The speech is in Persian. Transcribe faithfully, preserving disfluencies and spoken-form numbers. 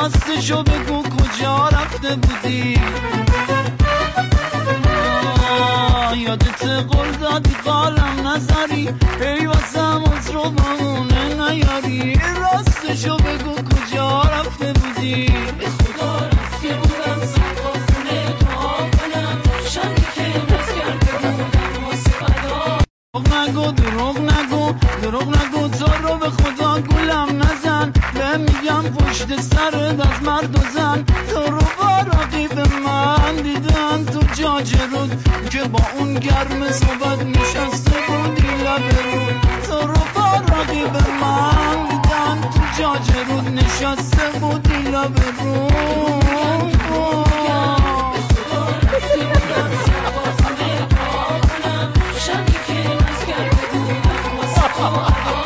راستشو بگو کجا رفته بودی یادت قول دادی قالم نذاری ای واسم از رو بمونه نیاری راستشو بگو کجا رفته بودی به خدا رفته بودم سرقا خونه دعا کنم شمی که نز کرده بودم واسه فدا دروغ نگو دروغ نگو دروغ نگو تو رو به خدا گولم نزن به میگم پشت سرت از مرد و زن تو رو با رقیب من دیدن تو جاجه رود که با اون گرم صحبت نشسته بودی لبه رود تو رو با رقیب من دیدن تو جاجه رود نشسته بودی لبه رود شمی که نز کرده بودم واسه فدا